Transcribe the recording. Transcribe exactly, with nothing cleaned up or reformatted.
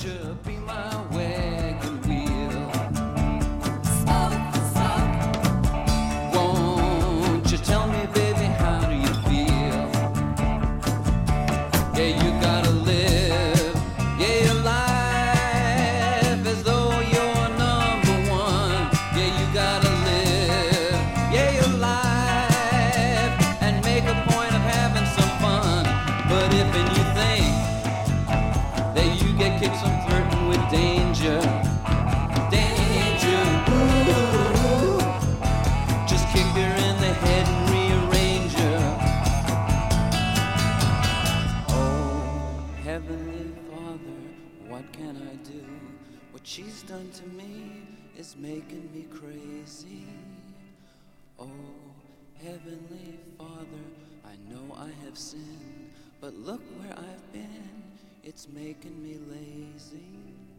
danger, be my wagon wheel. Smoke, smoke. Won't you tell me, baby, how do you feel? Yeah, you gotta live, yeah, your life as though you're number one. Yeah, you gotta live, yeah, your life, and make a point of having some fun. But if and you think that you get kicked some flirting with danger, danger, ooh, just kick her in the head and rearrange her. Oh, Heavenly Father, what can I do? What she's done to me is making me crazy. Oh, Heavenly Father, I know I have sinned, but look where I've been, it's making me lazy.